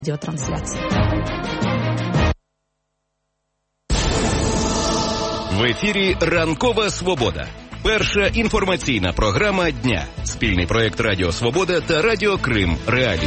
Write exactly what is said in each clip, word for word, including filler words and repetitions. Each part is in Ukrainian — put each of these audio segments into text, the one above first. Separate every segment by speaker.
Speaker 1: Радіотрансляції.
Speaker 2: В ефірі «Ранкова Свобода». Перша інформаційна програма дня. Спільний проєкт Радіо Свобода та Радіо Крим Реалії.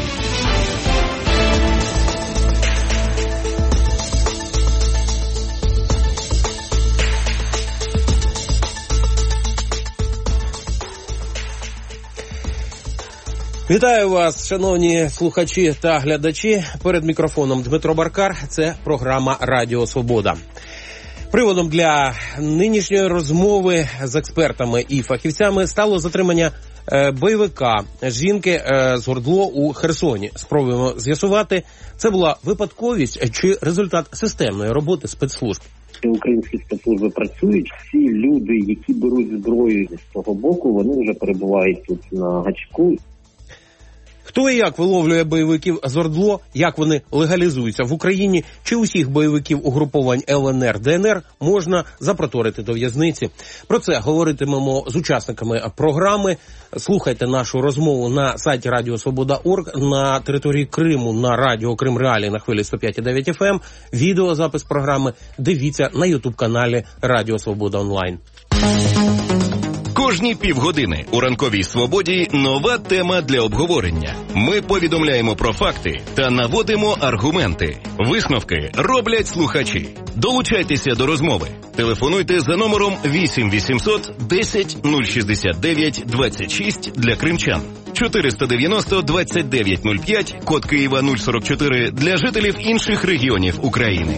Speaker 3: Вітаю вас, шановні слухачі та глядачі. Перед мікрофоном Дмитро Баркар. Це програма Радіо Свобода. Приводом для нинішньої розмови з експертами і фахівцями стало затримання е, бойовика, жінки е, з Гордло у Херсоні. Спробуємо з'ясувати, це була випадковість чи результат системної роботи спецслужб.
Speaker 4: Українські спецслужби працюють. Всі люди, які беруть зброю з того боку, вони вже перебувають тут на гачку.
Speaker 3: Хто і як виловлює бойовиків з Ордло, як вони легалізуються в Україні, чи усіх бойовиків угруповань Л Н Р, Д Н Р можна запроторити до в'язниці? Про це говоритимемо з учасниками програми. Слухайте нашу розмову на сайті радіо свобода крапка орг, на території Криму на Радіо Крим Реалії на хвилі сто п'ять і дев'ять еф ем. Відеозапис програми дивіться на ютуб-каналі Радіо Свобода онлайн.
Speaker 2: Кожні півгодини у «Ранковій Свободі» нова тема для обговорення. Ми повідомляємо про факти та наводимо аргументи. Висновки роблять слухачі. Долучайтеся до розмови. Телефонуйте за номером вісім вісімсот десять нуль шістдесят дев'ять двадцять шість для кримчан. чотириста дев'яносто двадцять дев'ять нуль п'ять, код Києва нуль сорок чотири для жителів інших регіонів України.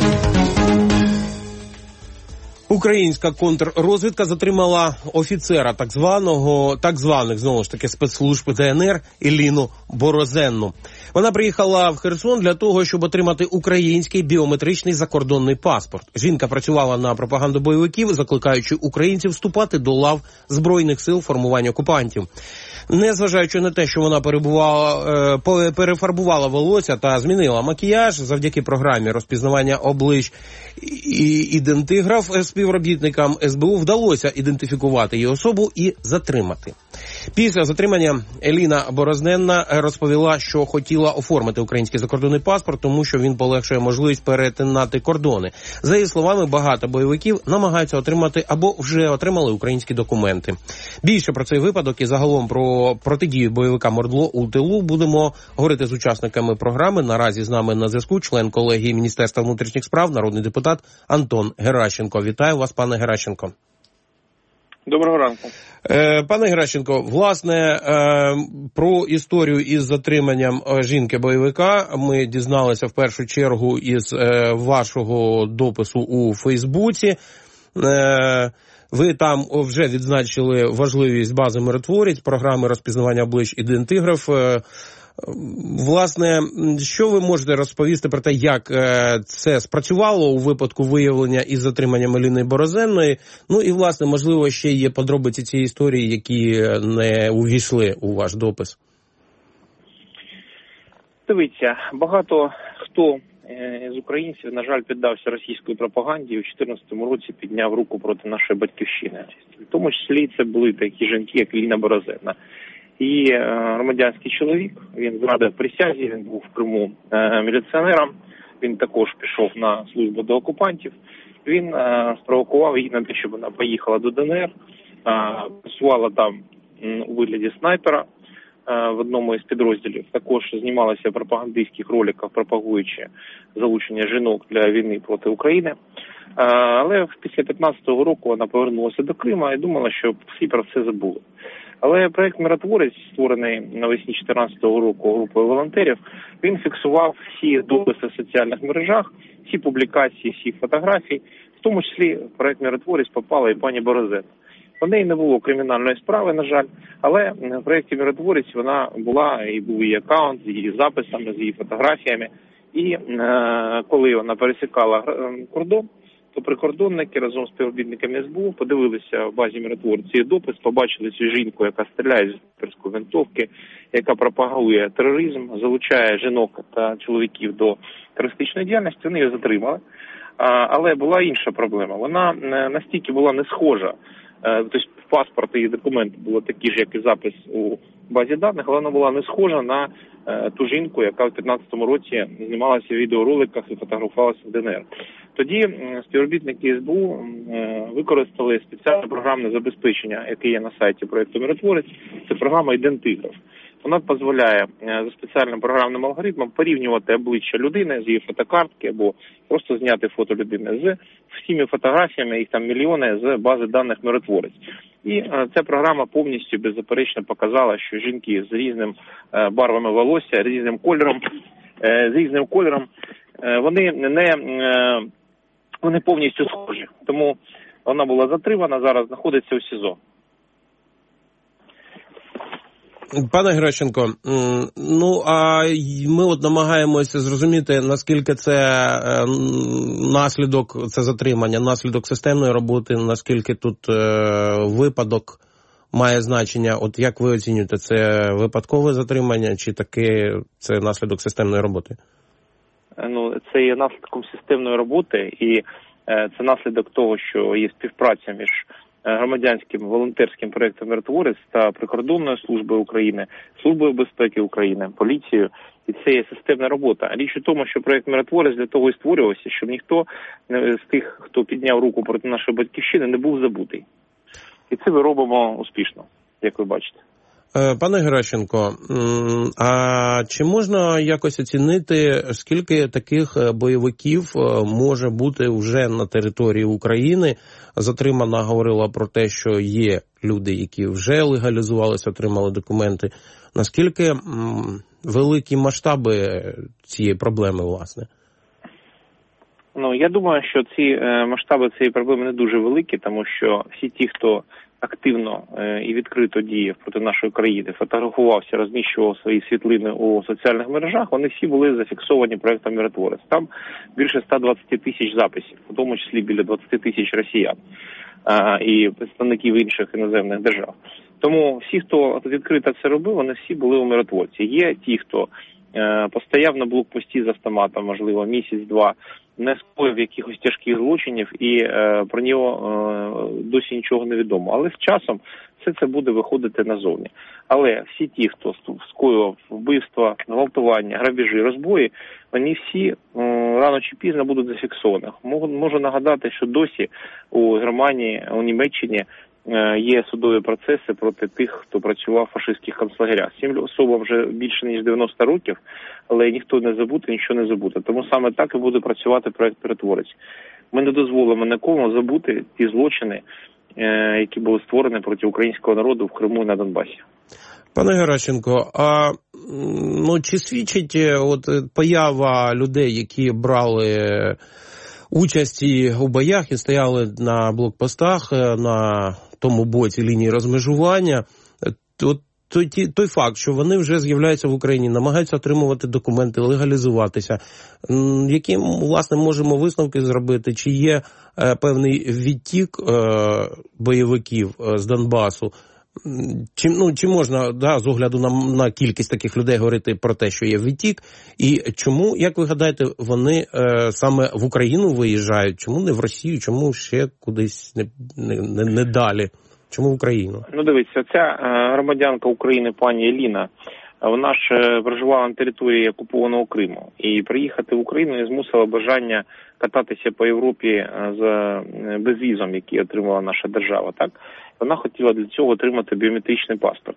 Speaker 3: Українська контррозвідка затримала офіцера так званого, так званих, знову ж таки, спецслужб Д Н Р Еліну Борозенну. Вона приїхала в Херсон для того, щоб отримати український біометричний закордонний паспорт. Жінка працювала на пропаганду бойовиків, закликаючи українців вступати до лав Збройних сил формування окупантів. Незважаючи на те, що вона перебувала, е, перефарбувала волосся та змінила макіяж, завдяки програмі розпізнавання облич і ідентиграф співробітникам С Б У вдалося ідентифікувати її особу і затримати. Після затримання Еліна Борозенна розповіла, що хотіла оформити український закордонний паспорт, тому що він полегшує можливість перетинати кордони. За її словами, багато бойовиків намагаються отримати або вже отримали українські документи. Більше про цей випадок і загалом про протидію бойовикам Ордло у тилу будемо говорити з учасниками програми. Наразі з нами на зв'язку член колегії Міністерства внутрішніх справ, народний депутат Антон Геращенко. Вітаю вас, пане Геращенко.
Speaker 5: Доброго ранку.
Speaker 3: Пане Геращенко, власне, про історію із затриманням жінки-бойовика ми дізналися в першу чергу із вашого допису у Фейсбуці. Ви там вже відзначили важливість бази «Миротворець», програми розпізнавання облич ідентиграф. Власне, що ви можете розповісти про те, як це спрацювало у випадку виявлення із затриманням Еліни Борозенної? Ну і, власне, можливо, ще є подробиці цієї історії, які не увійшли у ваш допис.
Speaker 5: Дивіться, багато хто з українців, на жаль, піддався російської пропаганді і у дві тисячі чотирнадцятому році підняв руку проти нашої батьківщини. В тому числі це були такі жінки, як Еліна Борозенна. І е, громадянський чоловік, він зрадив присязі, він був в Криму е, міліціонером, він також пішов на службу до окупантів. Він е, спровокував її на те, щоб вона поїхала до Д Н Р, е, працювала там м, у вигляді снайпера е, в одному із підрозділів. Також знімалася в пропагандистських роликах, пропагуючи залучення жінок для війни проти України. Е, але після п'ятнадцятого року вона повернулася до Криму і думала, що всі про це забули. Але проєкт «Миротворець», створений навесні дві тисячі чотирнадцятого року групою волонтерів, він фіксував всі дописи в соціальних мережах, всі публікації, всі фотографії, в тому числі в проєкт «Миротворець» попала і пані Борозенна. У неї не було кримінальної справи, на жаль, але в проєкті «Миротворець» вона була, і був її аккаунт з її записами, з її фотографіями. І е, коли вона пересікала кордон, то прикордонники разом з співробітниками С Б У подивилися в базі «Миротворці» допис, побачили цю жінку, яка стріляє з снайперської винтовки, яка пропагує тероризм, залучає жінок та чоловіків до терористичної діяльності, вони її затримали. Але була інша проблема. Вона настільки була не схожа, тобто в паспорт і документи були такі ж, як і запис у базі даних, але вона була не схожа на е, ту жінку, яка в дві тисячі п'ятнадцятому році знімалася в відеороликах і фотографувалася в ДНР. Тоді е, співробітники ес бе у е, використали спеціальне програмне забезпечення, яке є на сайті проєкту «Миротворець». Це програма «Ідентиграф». Вона дозволяє за спеціальним програмним алгоритмом порівнювати обличчя людини з її фотокартки або просто зняти фото людини з всіми фотографіями, їх там мільйони, з бази даних «Миротворець». І ця програма повністю беззаперечно показала, що жінки з різним барвами волосся, різним кольором, з різним кольором, вони не вони повністю схожі. Тому вона була затримана, зараз знаходиться у СІЗО.
Speaker 3: Пане Геращенко, ну а ми от намагаємося зрозуміти, наскільки це наслідок, це затримання, наслідок системної роботи, наскільки тут випадок має значення. От як ви оцінюєте, це випадкове затримання чи таки це наслідок системної роботи?
Speaker 5: Ну, це є наслідком системної роботи, і це наслідок того, що є співпраця між громадянським волонтерським проєктом «Миротворець» та Прикордонною службою України, Службою безпеки України, поліцією. І це є системна робота. Річ у тому, що проєкт «Миротворець» для того і створювався, щоб ніхто з тих, хто підняв руку проти нашої батьківщини, не був забутий. І це ми робимо успішно, як ви бачите.
Speaker 3: Пане Геращенко, а чи можна якось оцінити, скільки таких бойовиків може бути вже на території України? Затримана говорила про те, що є люди, які вже легалізувалися, отримали документи. Наскільки великі масштаби цієї проблеми, власне?
Speaker 5: Ну, я думаю, що ці масштаби цієї проблеми не дуже великі, тому що всі ті, хто активно і відкрито діяв проти нашої країни, фотографувався, розміщував свої світлини у соціальних мережах, вони всі були зафіксовані проєктом «Миротворець». Там більше сто двадцять тисяч записів, у тому числі біля двадцять тисяч росіян а, і представників інших іноземних держав. Тому всі, хто відкрито це робив, вони всі були у «Миротворці». Є ті, хто е, постояв на блокпості з автоматом, можливо, місяць-два, не скоїв якихось тяжких злочинів і е, про нього е, досі нічого не відомо. Але з часом все це буде виходити назовні. Але всі ті, хто скоював вбивства, гвалтування, грабежі, розбої, вони всі е, рано чи пізно будуть зафіксовані. Можу, можу нагадати, що досі у Германії, у Німеччині е, є судові процеси проти тих, хто працював в фашистських концлагерях. Цим особам вже більше ніж дев'яносто років, але ніхто не забуде, нічого не забуде. Тому саме так і буде працювати проєкт «Миротворець». Ми не дозволимо нікому забути ті злочини, які були створені проти українського народу в Криму і на Донбасі.
Speaker 3: Пане Геращенко, а ну, чи свідчить от поява людей, які брали участь у боях і стояли на блокпостах на тому боці лінії розмежування, от той, той факт, що вони вже з'являються в Україні, намагаються отримувати документи, легалізуватися, які, власне, можемо висновки зробити, чи є е, певний відтік е, бойовиків е, з Донбасу, чи, ну, чи можна, да, з огляду на, на кількість таких людей говорити про те, що є відтік, і чому, як ви гадаєте, вони е, саме в Україну виїжджають, чому не в Росію, чому ще кудись не, не, не далі? Чому в Україну?
Speaker 5: Ну, дивіться, ця громадянка України, пані Еліна, вона ж проживала на території окупованого Криму. І приїхати в Україну і змусила бажання кататися по Європі з безвізом, який отримала наша держава. Так? Вона хотіла для цього отримати біометричний паспорт.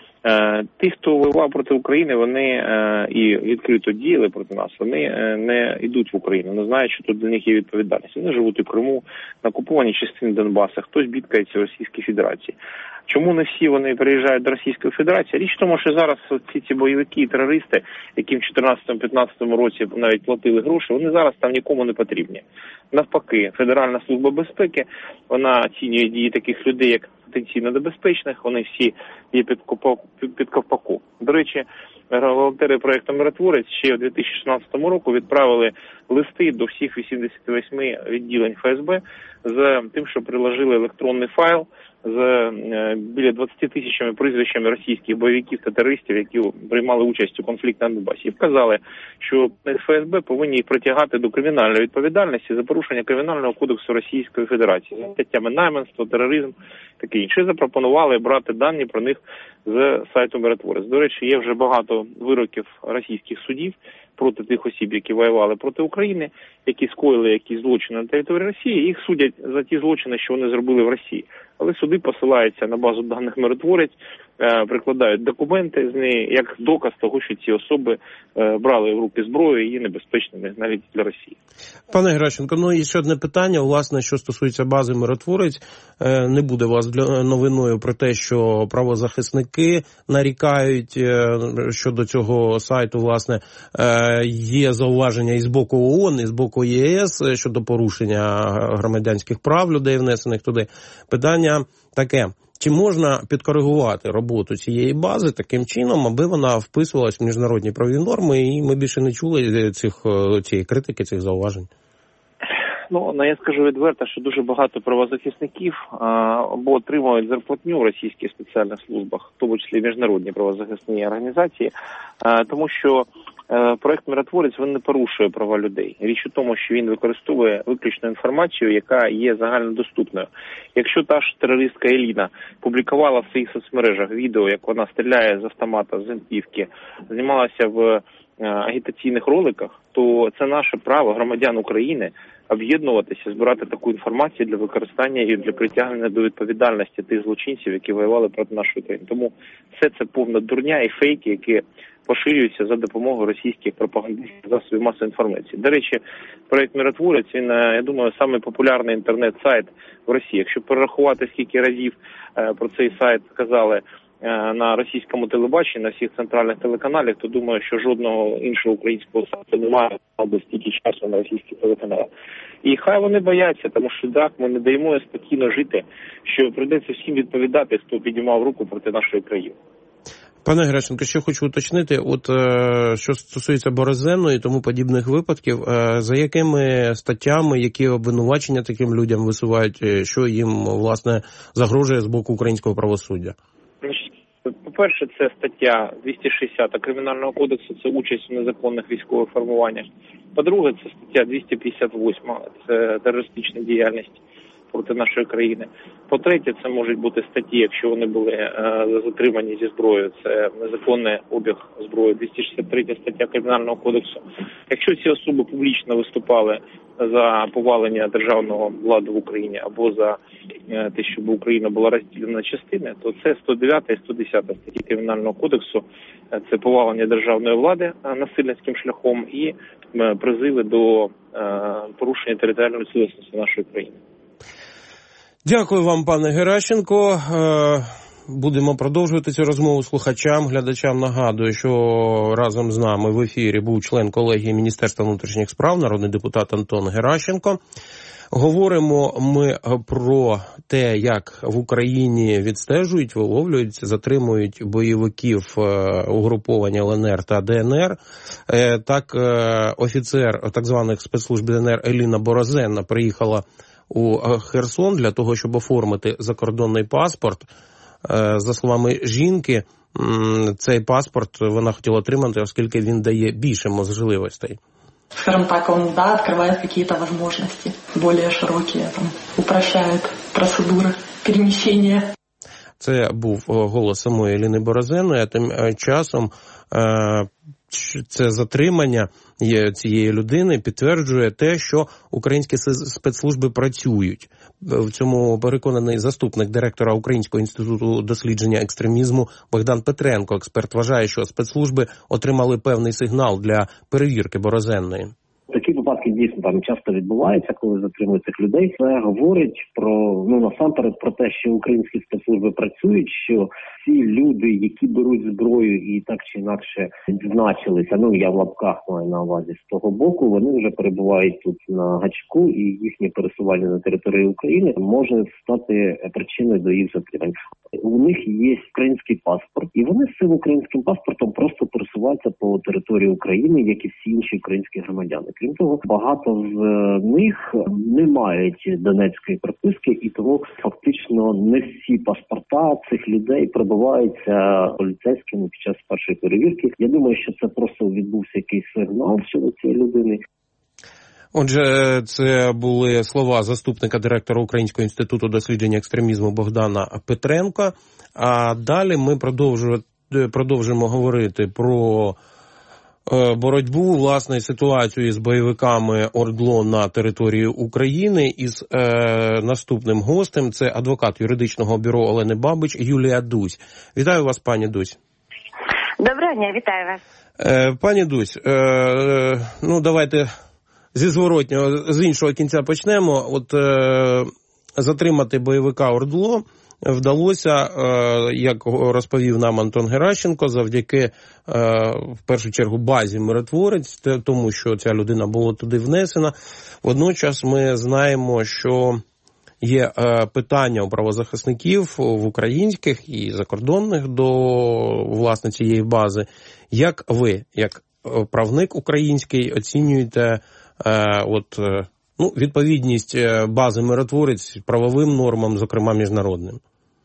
Speaker 5: Ті, хто воював проти України, вони і відкрито діяли проти нас, вони не йдуть в Україну, не знають, що тут для них є відповідальність. Вони живуть у Криму, на окупованій частині Донбасу, хтось бідкається в Російській Федерації. Чому не всі вони приїжджають до Російської Федерації? Річ в тому, що зараз всі ці бойовики і терористи, яким в чотирнадцятому-п'ятнадцятому році навіть платили гроші, вони зараз там нікому не потрібні. Навпаки, Федеральна служба безпеки, вона оцінює дії таких людей як потенційно небезпечних, вони всі є під, під ковпаку. До речі, волонтери проєкту «Миротворець» ще в дві тисячі шістнадцятому року відправили листи до всіх вісімдесят вісім відділень ФСБ з тим, що приложили електронний файл з е, біля двадцяти тисячами прізвищами російських бойовиків та терористів, які приймали участь у конфлікті на Донбасі. І вказали, що Ф С Б повинні їх притягати до кримінальної відповідальності за порушення Кримінального кодексу Російської Федерації, за статтями найманство, тероризм, таке інше. Запропонували брати дані про них з сайту «Миротворець». До речі, є вже багато вироків російських судів проти тих осіб, які воювали проти України, які скоїли якісь злочини на території Росії, їх судять за ті злочини, що вони зробили в Росії. Але суди посилаються на базу даних «Миротворець», прикладають документи з неї як доказ того, що ці особи брали в руки зброю і є небезпечними навіть для Росії.
Speaker 3: Пане Геращенко, ну і ще одне питання, власне, що стосується бази «Миротворець». Не буде у вас новиною про те, що правозахисники нарікають щодо цього сайту, власне, є зауваження і з боку О О Н, і з боку Є С щодо порушення громадянських прав людей, внесених туди. Питання таке. Чи можна підкоригувати роботу цієї бази таким чином, аби вона вписувалась в міжнародні правові норми, і ми більше не чули цих, цієї критики, цих зауважень?
Speaker 5: Ну, ну, я скажу відверто, що дуже багато правозахисників а, або отримують зарплатню в російських спеціальних службах, в тому числі міжнародні правозахисні організації, а, тому що а, проект «Миротворець» він не порушує права людей. Річ у тому, що він використовує виключно інформацію, яка є загальнодоступною. Якщо та ж терористка Еліна публікувала в своїх соцмережах відео, як вона стріляє з автомата, з гвинтівки, знімалася в агітаційних роликах, то це наше право громадян України об'єднуватися, збирати таку інформацію для використання і для притягнення до відповідальності тих злочинців, які воювали проти нашої країни. Тому все це повна дурня і фейки, які поширюються за допомогою російських пропагандистських засобів масової інформації. До речі, проект «Миротворець», він, я думаю, самий популярний інтернет-сайт в Росії. Якщо перерахувати, скільки разів про цей сайт сказали на російському телебаченні, на всіх центральних телеканалах, то думаю, що жодного іншого українського сайту немає або стільки часу на російських телеканалах. І хай вони бояться, тому що так, ми не даємо спокійно жити, що прийдеться всім відповідати, хто підіймав руку проти нашої країни.
Speaker 3: Пане Геращенко, ще хочу уточнити, от е, що стосується Борозенної і тому подібних випадків, е, за якими статтями, які обвинувачення таким людям висувають, що їм, власне, загрожує з боку українського правосуддя?
Speaker 5: По-перше, це стаття двісті шістдесят Кримінального кодексу, це участь у незаконних військових формуваннях. По-друге, це стаття двісті п'ятдесят восьма, це терористична діяльність проти нашої країни. По-третє, це можуть бути статті, якщо вони були е, затримані зі зброєю, це незаконний обіг зброї, двісті шістдесят третя стаття Кримінального кодексу. Якщо ці особи публічно виступали за повалення державного ладу в Україні або за е, те, щоб Україна була розділена на частини, то це сто дев'ята і сто десята статті Кримінального кодексу, це повалення державної влади насильницьким шляхом і е, призиви до е, порушення територіальної цілісності нашої країни.
Speaker 3: Дякую вам, пане Геращенко. Будемо продовжувати цю розмову слухачам, глядачам. Нагадую, що разом з нами в ефірі був член колегії Міністерства внутрішніх справ, народний депутат Антон Геращенко. Говоримо ми про те, як в Україні відстежують, виловлюють, затримують бойовиків угруповання Л Н Р та Д Н Р. Так, офіцер так званих спецслужб Д Н Р Еліна Борозенна приїхала у Херсон для того, щоб оформити закордонний паспорт. За словами жінки, цей паспорт вона хотіла отримати, оскільки він дає більше можливостей.
Speaker 1: Скажем так, он, да, открывает какие-то возможности более широкие, там, упрощает процедуры перемещения.
Speaker 3: Це був голос самої Еліни Борозенної, а тим часом це затримання цієї людини підтверджує те, що українські спецслужби працюють. В цьому переконаний заступник директора Українського інституту дослідження екстремізму Богдан Петренко. Експерт вважає, що спецслужби отримали певний сигнал для перевірки Борозенної.
Speaker 4: Такі випадки дійсно там часто відбуваються, коли затримують цих людей. Це говорить про, ну, насамперед про те, що українські спецслужби працюють, що ці люди, які беруть зброю і так чи інакше відзначилися, ну я в лапках маю на увазі з того боку, вони вже перебувають тут на гачку, і їхнє пересування на території України може стати причиною до їх затримань. У них є український паспорт, і вони з цим українським паспортом просто пересуваються по території України, як і всі інші українські громадяни. Крім того, що багато з них не мають донецької прописки, і тому фактично не всі паспорта цих людей пробиваються поліцейськими під час першої перевірки. Я думаю, що це просто відбувся якийсь сигнал щодо цієї людини.
Speaker 3: Отже, це були слова заступника директора Українського інституту дослідження екстремізму Богдана Петренка. А далі ми продовжимо говорити про боротьбу, власне, ситуацію з бойовиками ОРДЛО на території України із е, наступним гостем. Це адвокат юридичного бюро Олени Бабич Юлія Дусь. Вітаю вас, пані Дусь.
Speaker 6: Доброго дня, вітаю вас.
Speaker 3: Е, пані Дусь, е, ну давайте зі зворотнього, з іншого кінця почнемо. От е, затримати бойовика ОРДЛО вдалося, як розповів нам Антон Геращенко, завдяки, в першу чергу, базі «Миротворець», тому що ця людина була туди внесена. Водночас ми знаємо, що є питання у правозахисників, в українських і закордонних, до, власне, цієї бази. Як ви, як правник український, оцінюєте от, ну, відповідність бази «Миротворець» правовим нормам, зокрема міжнародним?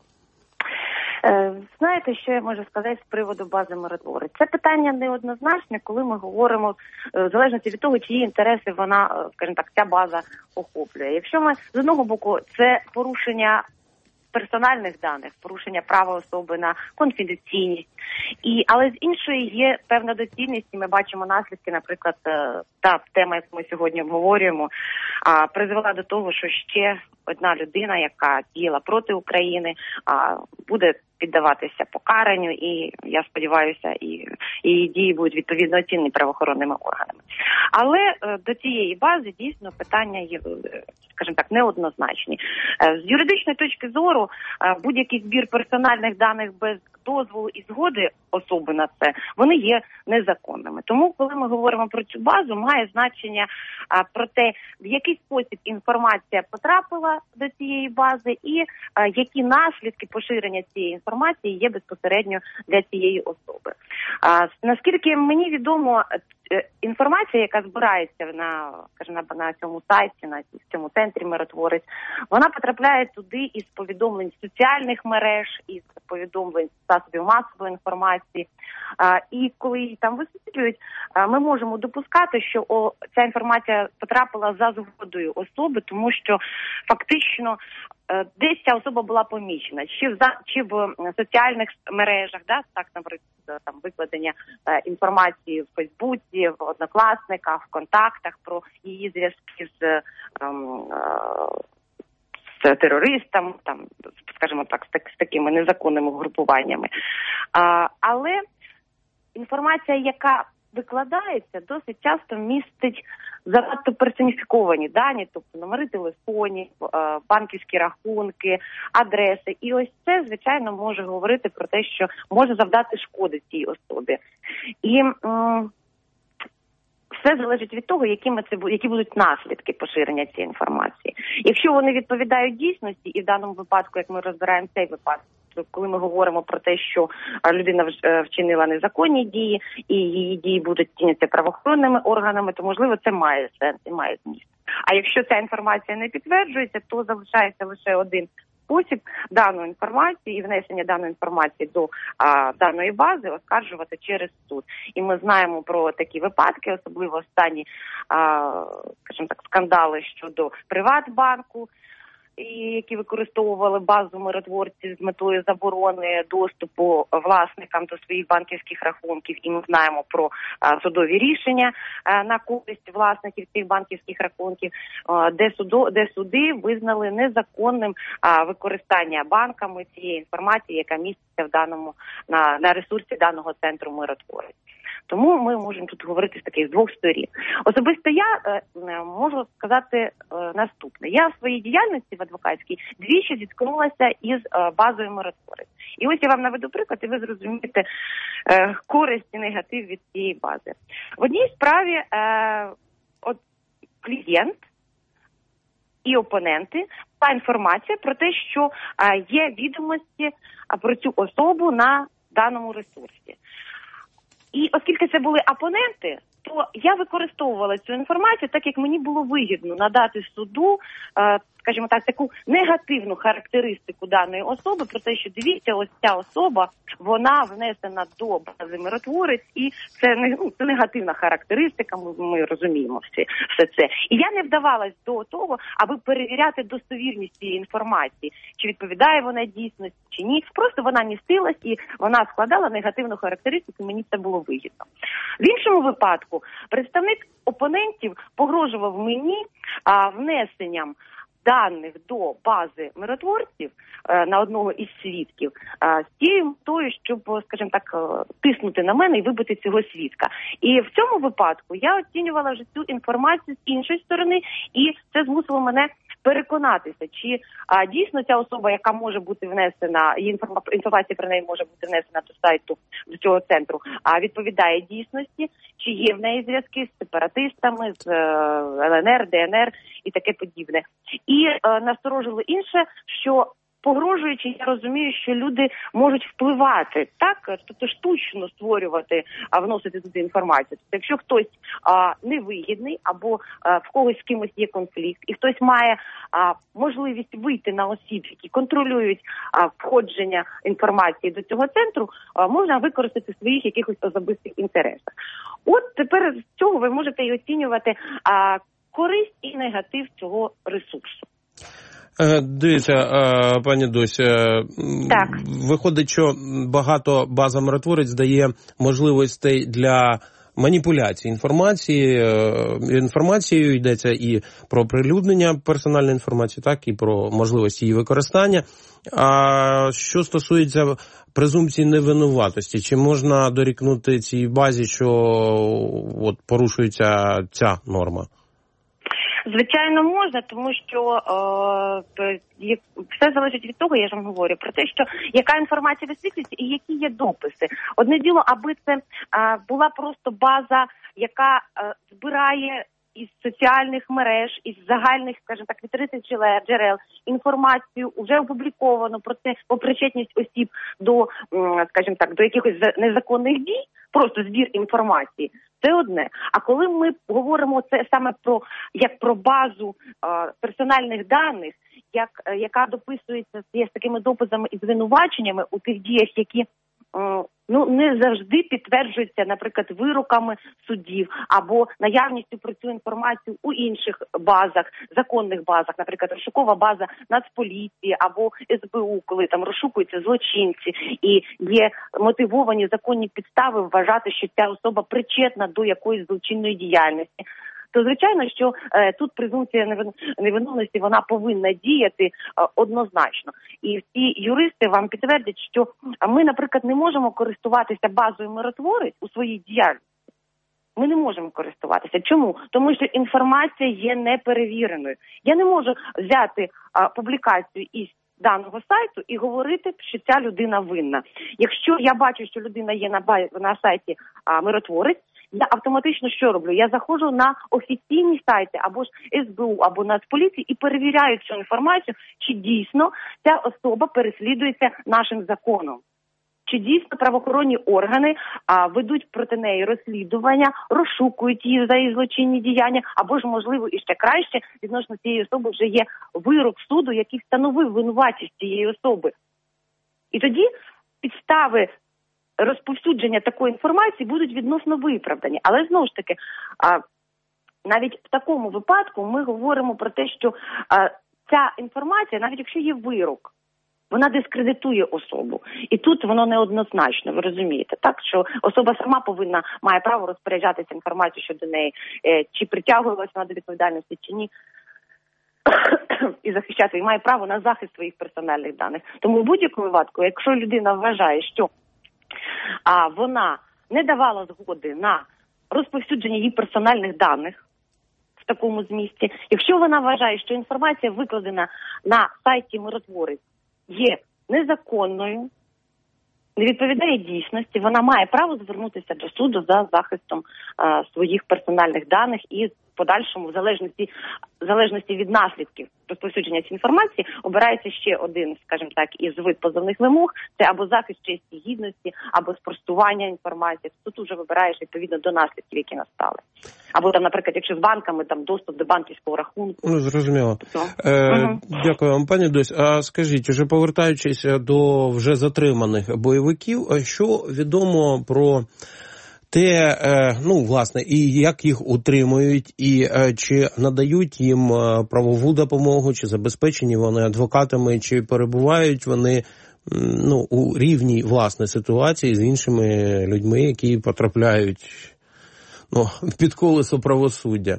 Speaker 6: Знаєте, що я можу сказати з приводу бази «Миротворець»? Це питання неоднозначне, коли ми говоримо, в залежності від того, чиї інтереси вона, скажімо так, ця база охоплює. Якщо ми, з одного боку, це порушення персональних даних, порушення права особи на конфіденційність, і, але з іншої є певна доцільність, і ми бачимо наслідки, наприклад, та тема, яку ми сьогодні обговорюємо, а, призвела до того, що ще одна людина, яка діяла проти України, а, буде піддаватися покаранню, і я сподіваюся, і її дії будуть відповідно оцінені правоохоронними органами. Але е, до цієї бази дійсно питання є, скажімо так, неоднозначні. Е, з юридичної точки зору е, будь-який збір персональних даних без дозволу і згоди особи на це, вони є незаконними. Тому, коли ми говоримо про цю базу, має значення а, про те, в який спосіб інформація потрапила до цієї бази і а, які наслідки поширення цієї інформації є безпосередньо для цієї особи. А, наскільки мені відомо, інформація, яка збирається на, скажімо, на цьому сайті, на цьому центрі «Миротворець», вона потрапляє туди із повідомлень соціальних мереж, із повідомлень засобів масової інформації. А, і коли її там висвітлюють, а, ми можемо допускати, що о, ця інформація потрапила за згодою особи, тому що фактично е, десь ця особа була помічена, чи в, чи в соціальних мережах, да, так, наприклад, там викладення е, інформації в Фейсбуці, в Однокласниках, в контактах про її зв'язки з е, з терористом, там, скажімо так, з, так, з такими незаконними групуваннями. А, але інформація, яка викладається, досить часто містить занадто персоніфіковані дані, тобто номери телефонів, банківські рахунки, адреси. І ось це, звичайно, може говорити про те, що може завдати шкоди цій особі. І м- все залежить від того, якими це які будуть наслідки поширення цієї інформації. Якщо вони відповідають дійсності, і в даному випадку, як ми розбираємо цей випадок, коли ми говоримо про те, що людина вчинила незаконні дії, і її дії будуть цінитися правоохоронними органами, то, можливо, це має сенс і має зміст. А якщо ця інформація не підтверджується, то залишається лише один спосіб дану інформацію і внесення даної інформації до а, даної бази оскаржувати через суд. І ми знаємо про такі випадки, особливо останні, а, скажімо так, скандали щодо Приватбанку, і які використовували базу миротворців з метою заборони доступу власникам до своїх банківських рахунків. І ми знаємо про а, судові рішення а, на користь власників цих банківських рахунків, а, де, судо, де суди визнали незаконним а, використання банками цієї інформації, яка міститься в даному на, на ресурсі даного центру «Миротворець». Тому ми можемо тут говорити з таких двох сторін. Особисто я е, можу сказати е, наступне. Я в своїй діяльності в адвокатській двічі зіткнулася із е, базою «Миротворець». І ось я вам наведу приклад, і ви зрозумієте е, користь і негатив від цієї бази. В одній справі е, от, клієнт і опоненти була інформація про те, що е, є відомості про цю особу на даному ресурсі. І оскільки це були опоненти, то я використовувала цю інформацію так, як мені було вигідно надати суду, скажімо так, таку негативну характеристику даної особи, про те, що дивіться, ось ця особа, вона внесена до бази миротворець, і це, ну, це негативна характеристика, ми, ми розуміємо всі, все це. І я не вдавалась до того, аби перевіряти достовірність цієї інформації, чи відповідає вона дійсності, чи ні. Просто вона містилась і вона складала негативну характеристику, мені це було вигідно. В іншому випадку представник опонентів погрожував мені а, внесенням даних до бази миротворців е, на одного із свідків е, з тією метою, щоб, скажімо так, е, тиснути на мене і вибити цього свідка. І в цьому випадку я оцінювала вже цю інформацію з іншої сторони, і це змусило мене переконатися, чи а, дійсно ця особа, яка може бути внесена, інформація про неї може бути внесена до сайту, до цього центру, а відповідає дійсності, чи є в неї зв'язки з сепаратистами, з Л Н Р, Д Н Р і таке подібне. І е, насторожило інше, що погрожуючи, я розумію, що люди можуть впливати, так, тобто штучно створювати, а вносити туди інформацію. Тобто, якщо хтось а, невигідний або а, в когось з кимось є конфлікт, і хтось має а, можливість вийти на осіб, які контролюють а, входження інформації до цього центру, а, можна використати в своїх якихось особистих інтересах. От тепер з цього ви можете і оцінювати а, користь і негатив цього ресурсу.
Speaker 3: Дивіться, пані Дося, так. Виходить, що багато база миротворець дає можливостей для маніпуляції інформації. Інформацією йдеться і про прилюднення персональної інформації, так, і про можливості її використання. А що стосується презумпції невинуватості, чи можна дорікнути цій базі, що от порушується ця норма?
Speaker 6: Звичайно, можна, тому що е, все залежить від того, я ж вам говорю, про те, що яка інформація висвітлюється і які є дописи. Одне діло, аби це е, була просто база, яка е, збирає із соціальних мереж, із загальних, скажімо так, відкритих джерел інформацію, вже опубліковано про це, про причетність осіб до, скажімо так, до якихось незаконних дій, просто збір інформації. Це одне. А коли ми говоримо це саме про як про базу е, персональних даних, як е, яка дописується з такими дописами і звинуваченнями у тих діях, які е, ну не завжди підтверджуються, наприклад, вироками судів або наявністю про цю інформацію у інших базах, законних базах, наприклад, розшукова база Нацполіції або С Б У, коли там розшукуються злочинці і є мотивовані законні підстави вважати, що ця особа причетна до якоїсь злочинної діяльності. То, звичайно, що е, тут презумпція невинуватості, вона повинна діяти е, однозначно. І всі юристи вам підтвердять, що ми, наприклад, не можемо користуватися базою миротворець у своїй діяльності. Ми не можемо користуватися. Чому? Тому що інформація є неперевіреною. Я не можу взяти а, публікацію із даного сайту і говорити, що ця людина винна. Якщо я бачу, що людина є на, на сайті а, миротворець, я автоматично що роблю? Я заходжу на офіційні сайти або ж С Б У, або Нацполіції і перевіряю цю інформацію, чи дійсно ця особа переслідується нашим законом. Чи дійсно правоохоронні органи а, ведуть проти неї розслідування, розшукують її за її злочинні діяння, або ж, можливо, і ще краще, відносно цієї особи вже є вирок суду, який встановив винуватість цієї особи. І тоді підстави розповсюдження такої інформації будуть відносно виправдані. Але, знову ж таки, а, навіть в такому випадку ми говоримо про те, що а, ця інформація, навіть якщо є вирок, вона дискредитує особу. І тут воно неоднозначно, ви розумієте, так? Що особа сама повинна, має право розпоряджатися інформацією щодо неї, е, чи притягувалась вона до відповідальності, чи ні, і захищати, і має право на захист своїх персональних даних. Тому в будь-якому випадку, якщо людина вважає, що а, вона не давала згоди на розповсюдження її персональних даних в такому змісті, якщо вона вважає, що інформація викладена на сайті миротворець є незаконною, не відповідає дійсності, вона має право звернутися до суду за захистом а, своїх персональних даних і подальшому, в залежності, в залежності від наслідків розповсюдження цієї інформації, обирається ще один, скажімо так, із вид позовних вимог. Це або захист честі, гідності, або спростування інформації. Тут уже вибираєш відповідно до наслідків, які настали. Або там, наприклад, якщо з банками, там доступ до банківського рахунку.
Speaker 3: Ну, зрозуміло. Е, угу. Дякую вам, пані Дось. А скажіть, уже повертаючись до вже затриманих бойовиків, що відомо про те, ну, власне, і як їх утримують, і чи надають їм правову допомогу, чи забезпечені вони адвокатами, чи перебувають вони, ну, у рівній, власне, ситуації з іншими людьми, які потрапляють, ну, під колесо правосуддя?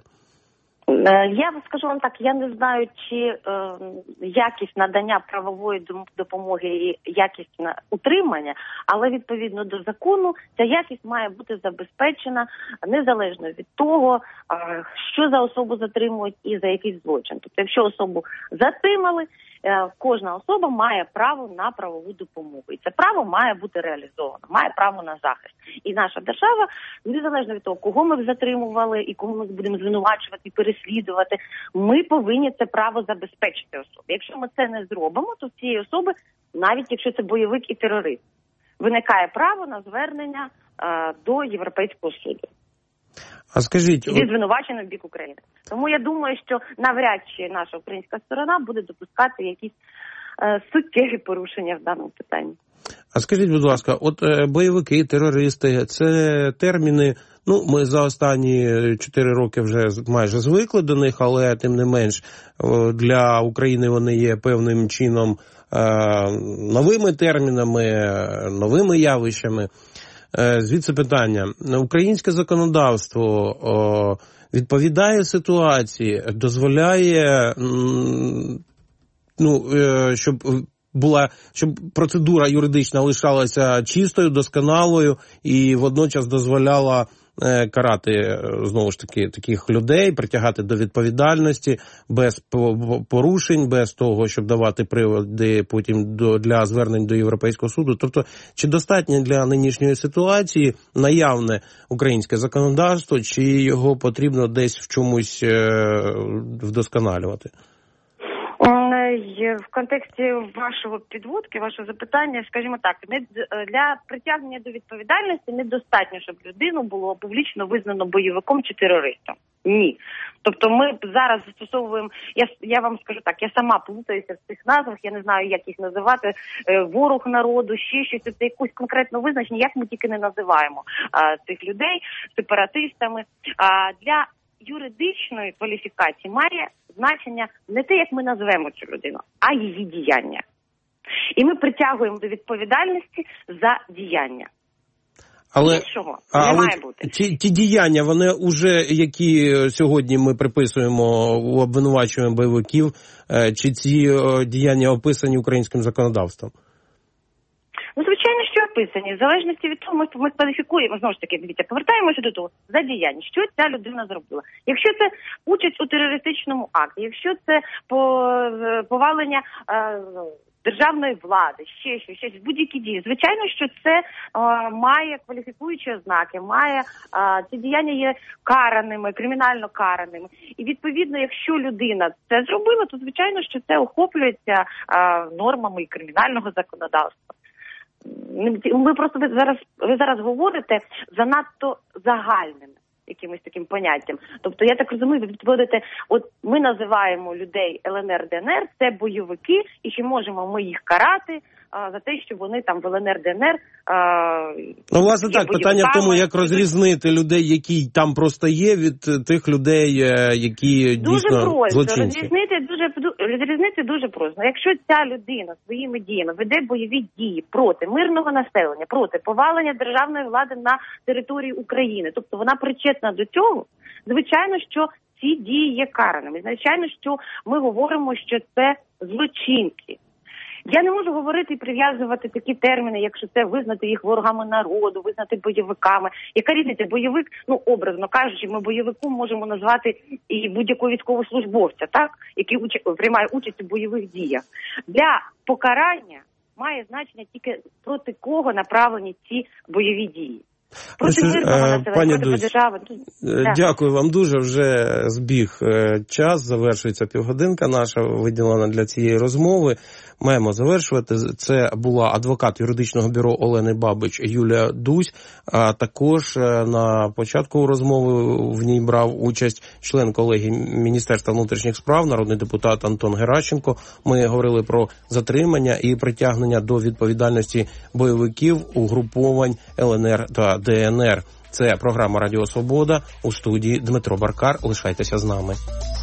Speaker 6: Я скажу вам так, я не знаю, чи е, якість надання правової допомоги і якість на утримання, але відповідно до закону ця якість має бути забезпечена незалежно від того, е, що за особу затримують і за якийсь злочин. Тобто, якщо особу затримали, е, кожна особа має право на правову допомогу. І це право має бути реалізовано, має право на захист. І наша держава, незалежно від того, кого ми затримували і кого ми будемо звинувачувати, переслідувати, ми повинні це право забезпечити особі. Якщо ми це не зробимо, то в цієї особи, навіть якщо це бойовик і терорист, виникає право на звернення е, до Європейського суду.
Speaker 3: А скажіть,
Speaker 6: від звинувачених в бік України. Тому я думаю, що навряд чи наша українська сторона буде допускати якісь е, суттєві порушення в даному питанні.
Speaker 3: А скажіть, будь ласка, от е, бойовики, терористи, це терміни, ну, ми за останні чотири роки вже майже звикли до них, але тим не менш для України вони є певним чином е, новими термінами, новими явищами. Е, звідси питання. Українське законодавство о, відповідає ситуації, дозволяє, ну, е, щоб була, щоб процедура юридична лишалася чистою, досконалою і водночас дозволяла е, карати, знову ж таки, таких людей, притягати до відповідальності без порушень, без того, щоб давати приводи потім до, для звернень до Європейського суду. Тобто, чи достатньо для нинішньої ситуації наявне українське законодавство, чи його потрібно десь в чомусь е, вдосконалювати?
Speaker 6: В контексті вашого підводки, вашого запитання, скажімо так, не для притягнення до відповідальності недостатньо, щоб людину було публічно визнано бойовиком чи терористом. Ні. Тобто ми зараз застосовуємо, я, я вам скажу так, я сама плутаюся в цих назвах, я не знаю, як їх називати, ворог народу, ще щось, це якусь конкретну визначення, як ми тільки не називаємо а, цих людей сепаратистами. А, для юридичної кваліфікації має значення не те, як ми назвемо цю людину, а її діяння. І ми притягуємо до відповідальності за діяння.
Speaker 3: Але,
Speaker 6: Іншого
Speaker 3: а,
Speaker 6: не має бути.
Speaker 3: Ті, ті діяння, вони вже, які сьогодні ми приписуємо, обвинувачуємо бойовиків, чи ці діяння описані українським законодавством?
Speaker 6: Ну, звичайно, що описані. В залежності від того, ми кваліфікуємо, знову ж таки, дивіться, повертаємося до того, за діяння, що ця людина зробила. Якщо це участь у терористичному акті, якщо це повалення е, державної влади, ще щось, щось, будь-які дії, звичайно, що це е, має кваліфікуючі ознаки, має, е, ці діяння є караними, кримінально караними. І, відповідно, якщо людина це зробила, то, звичайно, що це охоплюється е, нормами і кримінального законодавства. Ви просто ви зараз ви зараз говорите занадто загальними якимось таким поняттям. Тобто, я так розумію, ви відводите, от ми називаємо людей Л Н Р, Д Н Р, це бойовики, і чи можемо ми їх карати а, за те, що вони там в Л Н Р, Д Н Р а,
Speaker 3: ну, власне так, питання в тому, як розрізнити людей, які там просто є, від тих людей, які
Speaker 6: дуже
Speaker 3: дійсно
Speaker 6: просто.
Speaker 3: Злочинці.
Speaker 6: Розрізнити дуже, розрізнити дуже просто. Якщо ця людина своїми діями веде бойові дії проти мирного населення, проти повалення державної влади на території України, тобто вона причетна до цього, звичайно, що ці дії є караними. Звичайно, що ми говоримо, що це злочинці. Я не можу говорити і прив'язувати такі терміни, якщо це визнати їх ворогами народу, визнати бойовиками. Яка різниця? Бойовик, ну, образно кажучи, ми бойовиком можемо назвати і будь-якого військовослужбовця, так, який уч... приймає участь у бойових діях. Для покарання має значення тільки проти кого направлені ці бойові дії. Проти мирного населення, проти держави.
Speaker 3: Дякую вам дуже. Вже збіг час, завершується півгодинка наша, виділена для цієї розмови. Маємо завершувати. Це була адвокат юридичного бюро Олени Бабич Юлія Дусь. А також на початку розмови в ній брав участь член колегії Міністерства внутрішніх справ, народний депутат Антон Геращенко. Ми говорили про затримання і притягнення до відповідальності бойовиків угруповань Л Н Р та Д Н Р. Це програма «Радіо Свобода», у студії Дмитро Баркар. Лишайтеся з нами.